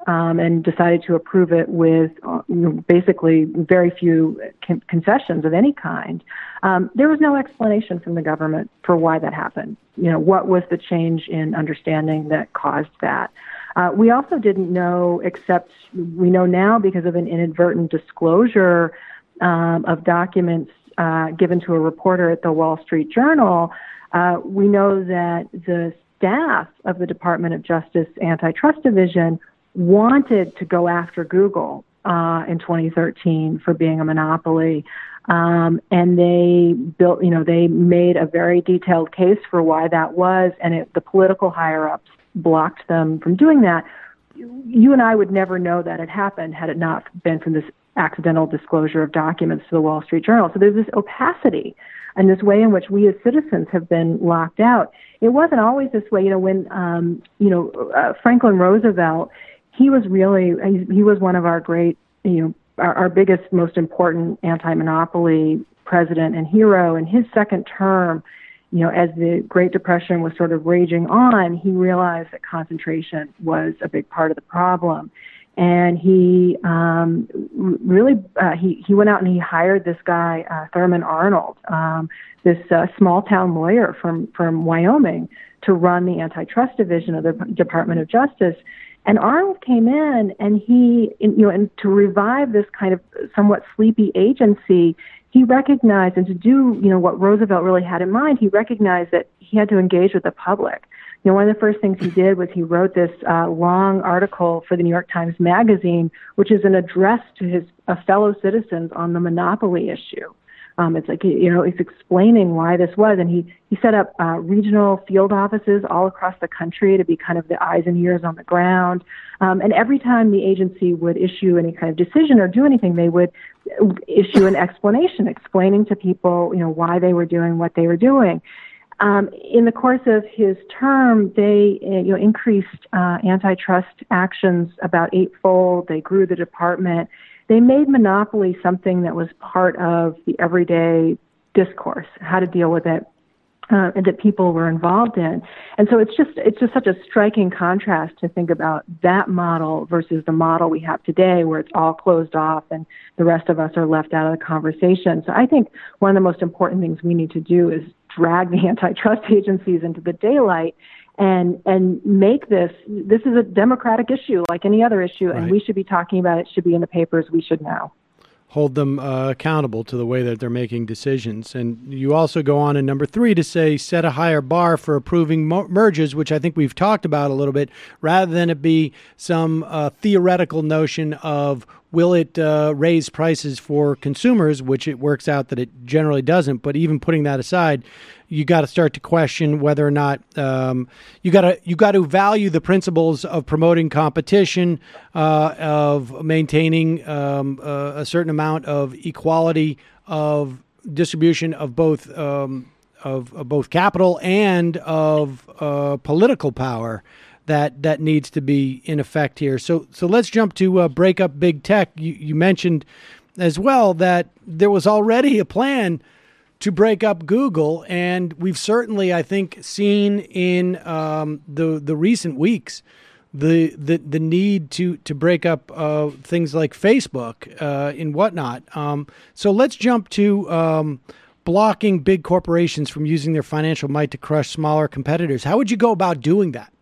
um, and decided to approve it with uh, you know, basically very few con- concessions of any kind. Um, there was no explanation from the government for why that happened. You know, what was the change in understanding that caused that? Uh, we also didn't know, except we know now because of an inadvertent disclosure um, of documents uh, given to a reporter at the Wall Street Journal. Uh, we know that the staff of the Department of Justice Antitrust Division wanted to go after Google uh, in twenty thirteen for being a monopoly. Um, and they built, you know, they made a very detailed case for why that was, and it, the political higher-ups blocked them from doing that. You and I would never know that had happened had it not been from this accidental disclosure of documents to the Wall Street Journal. So there's this opacity and this way in which we as citizens have been locked out. It wasn't always this way. You know, when, um, you know, uh, Franklin Roosevelt, he was really, he, he was one of our great, you know, our, our biggest, most important anti-monopoly president and hero. In his second term, you know, as the Great Depression was sort of raging on, he realized that concentration was a big part of the problem. And he um, really, uh, he, he went out and he hired this guy, uh, Thurman Arnold, um, this uh, small-town lawyer from, from Wyoming, to run the antitrust division of the Department of Justice. And Arnold came in, and he, you know, and to revive this kind of somewhat sleepy agency, he recognized, and to do, you know, what Roosevelt really had in mind, he recognized that he had to engage with the public. You know, one of the first things he did was he wrote this uh, long article for the New York Times Magazine, which is an address to his uh, fellow citizens on the monopoly issue. Um, it's like, you know, he's explaining why this was. And he, he set up uh, regional field offices all across the country to be kind of the eyes and ears on the ground. Um, and every time the agency would issue any kind of decision or do anything, they would issue an explanation explaining to people, you know, why they were doing what they were doing. Um, in the course of his term, they uh, you know, increased uh, antitrust actions about eightfold. They grew the department. They made monopoly something that was part of the everyday discourse, how to deal with it, uh, and that people were involved in. And so it's just it's just such a striking contrast to think about that model versus the model we have today, where it's all closed off and the rest of us are left out of the conversation. So I think one of the most important things we need to do is drag the antitrust agencies into the daylight and and make this, this is a democratic issue like any other issue, right. And we should be talking about it, should be in the papers, we should know. Hold them uh, accountable to the way that they're making decisions. And you also go on in number three to say set a higher bar for approving mo- mergers, which I think we've talked about a little bit, rather than it be some uh, theoretical notion of will it uh, raise prices for consumers, which it works out that it generally doesn't. But even putting that aside, you got to start to question whether or not um, you got to you got to value the principles of promoting competition, uh, of maintaining um, uh, a certain amount of equality of distribution of both um, of, of both capital and of uh, political power. That that needs to be in effect here. So so let's jump to uh, break up big tech. You, you mentioned as well that there was already a plan to break up Google, and we've certainly, I think, seen in um, the the recent weeks the the, the need to to break up uh, things like Facebook uh, and whatnot. Um, so let's jump to um, blocking big corporations from using their financial might to crush smaller competitors. How would you go about doing that?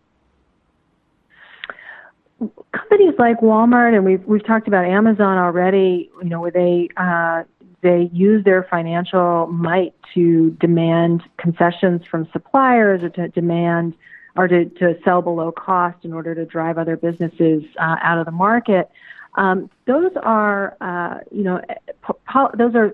Companies like Walmart, and we've we've talked about Amazon already, you know, where they uh, they use their financial might to demand concessions from suppliers, or to demand or to, to sell below cost in order to drive other businesses uh, out of the market. Um, those are, uh, you know, po- those are.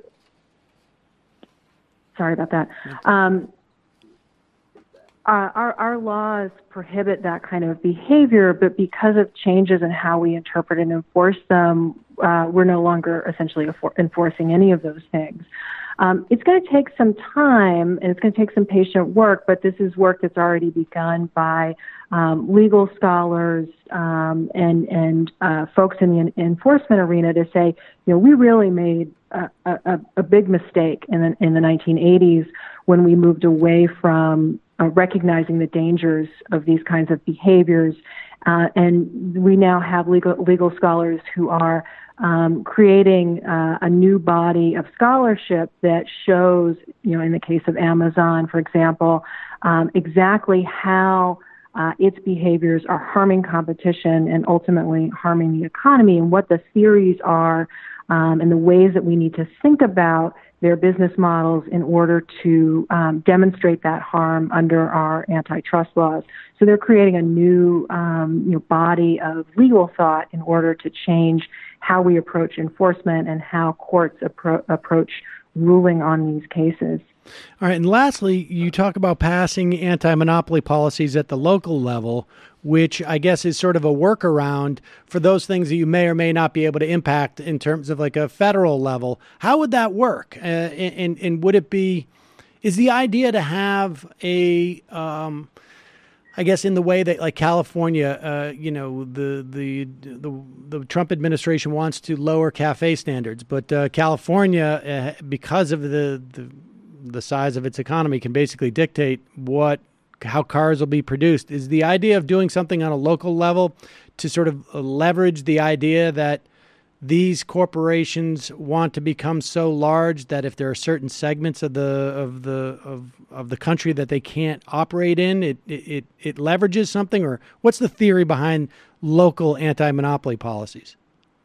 Sorry about that. Um, Uh, our, our laws prohibit that kind of behavior, but because of changes in how we interpret and enforce them, uh, we're no longer essentially affor- enforcing any of those things. Um, it's going to take some time, and it's going to take some patient work, but this is work that's already begun by um, legal scholars um, and, and uh, folks in the enforcement arena to say, you know, we really made a, a, a big mistake in the, in the nineteen eighties when we moved away from Uh, recognizing the dangers of these kinds of behaviors Uh, and we now have legal legal scholars who are um, creating uh, a new body of scholarship that shows, you know, in the case of Amazon, for example, um, exactly how uh, its behaviors are harming competition and ultimately harming the economy, and what the theories are um, and the ways that we need to think about their business models in order to um, demonstrate that harm under our antitrust laws. So they're creating a new um, you know, body of legal thought in order to change how we approach enforcement and how courts appro- approach ruling on these cases. All right. And lastly, you talk about passing anti-monopoly policies at the local level, which I guess is sort of a workaround for those things that you may or may not be able to impact in terms of like a federal level. How would that work? Uh, and, and would it be, is the idea to have a, um, I guess in the way that like California, uh, you know, the, the the the Trump administration wants to lower cafe standards, but uh, California, uh, because of the, the the size of its economy, can basically dictate what how cars will be produced. Is the idea of doing something on a local level to sort of leverage the idea that these corporations want to become so large that if there are certain segments of the of the of, of the country that they can't operate in, it, it it leverages something? Or what's the theory behind local anti-monopoly policies?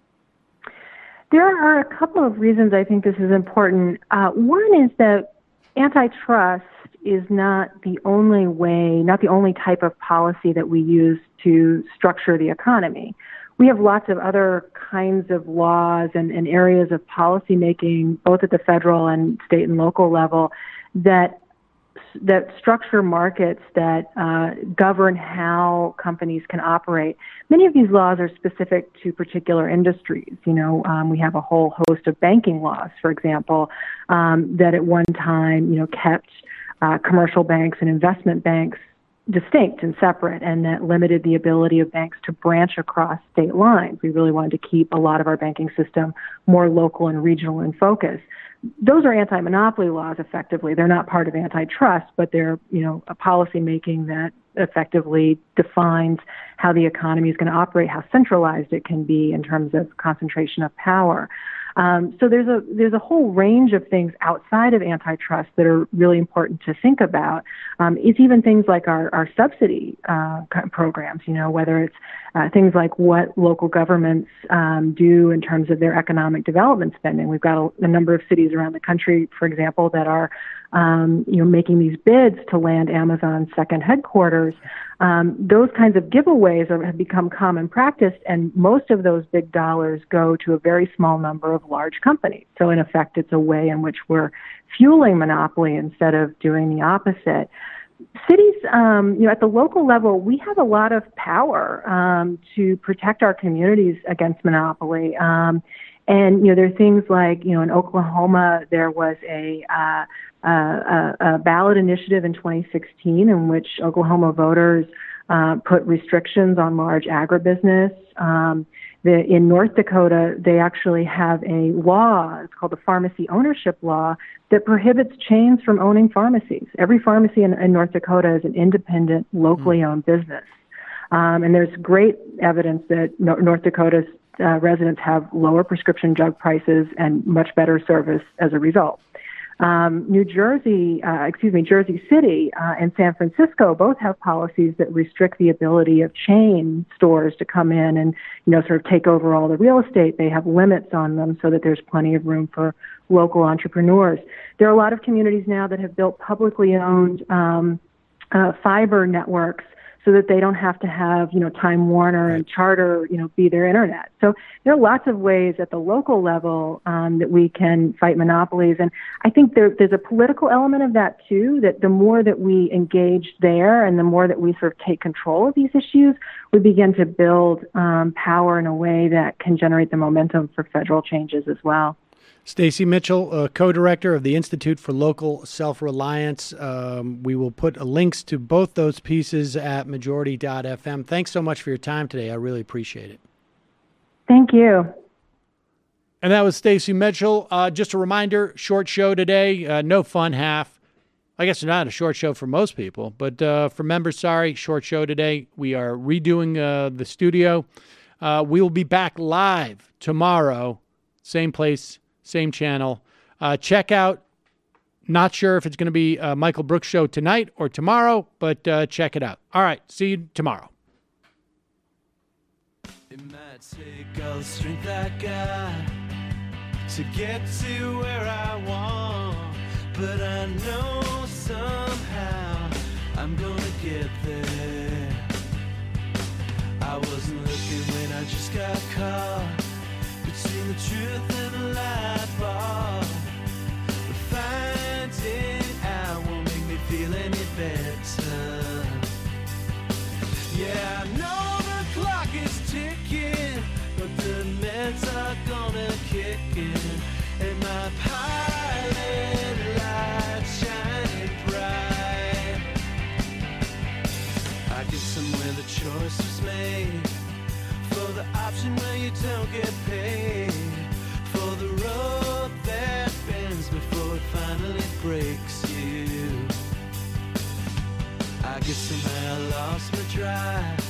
There are a couple of reasons I think this is important. Uh, one is that antitrust is not the only way, not the only type of policy that we use to structure the economy. We have lots of other kinds of laws and, and areas of policy making, both at the federal and state and local level, that that structure markets, that uh, govern how companies can operate. Many of these laws are specific to particular industries. You know, um, we have a whole host of banking laws, for example, um, that at one time, you know, kept uh, commercial banks and investment banks distinct and separate, and that limited the ability of banks to branch across state lines. We really wanted to keep a lot of our banking system more local and regional in focus. Those are anti-monopoly laws, effectively. They're not part of antitrust, but they're, you know, a policy making that effectively defines how the economy is going to operate, how centralized it can be in terms of concentration of power. Um, so there's a there's a whole range of things outside of antitrust that are really important to think about. Um, it's even things like our, our subsidy uh, programs, you know, whether it's uh, things like what local governments um, do in terms of their economic development spending. We've got a, a number of cities around the country, for example, that are um, you know making these bids to land Amazon's second headquarters. Um, those kinds of giveaways are, have become common practice, and most of those big dollars go to a very small number of large companies. So in effect, it's a way in which we're fueling monopoly instead of doing the opposite. Cities, um, you know, at the local level, we have a lot of power um, to protect our communities against monopoly. Um, and, you know, there are things like, you know, in Oklahoma, there was a, uh, uh, a, a ballot initiative in twenty sixteen in which Oklahoma voters uh, put restrictions on large agribusiness. Um, the, in North Dakota, they actually have a law, it's called the Pharmacy Ownership Law, that prohibits chains from owning pharmacies. Every pharmacy in, in North Dakota is an independent, locally mm. owned business. Um, and there's great evidence that no, North Dakota's uh, residents have lower prescription drug prices and much better service as a result. Um, New Jersey, uh, excuse me, Jersey City uh, and San Francisco both have policies that restrict the ability of chain stores to come in and, you know, sort of take over all the real estate. They have limits on them so that there's plenty of room for local entrepreneurs. There are a lot of communities now that have built publicly owned um, uh, fiber networks so that they don't have to have, you know, Time Warner and Charter, you know, be their internet. So there are lots of ways at the local level um, that we can fight monopolies. And I think there, there's a political element of that, too, that the more that we engage there and the more that we sort of take control of these issues, we begin to build um, power in a way that can generate the momentum for federal changes as well. Stacy Mitchell, uh, co-director of the Institute for Local Self-Reliance. Um, we will put links to both those pieces at majority dot f m. Thanks so much for your time today. I really appreciate it. Thank you. And that was Stacy Mitchell. Uh, just a reminder, short show today, uh, no fun half. I guess not a short show for most people, but uh, for members, sorry, short show today. We are redoing uh, the studio. Uh, we will be back live tomorrow, same place, same channel. Uh, check out, not sure if it's going to be a Michael Brooks show tonight or tomorrow, but uh, check it out. All right, see you tomorrow. It might take all the strength I got to get to where I want, but I know somehow I'm gonna get there. I wasn't looking when I just got caught between the truth and the light bar, but finding out won't make me feel any better. Yeah, I know the clock is ticking, but the meds are gonna kick in, and my pilot light shining bright. I guess somewhere the choice was made for the option where you don't get paid, for the road that bends before it finally breaks you. I guess somehow I lost my drive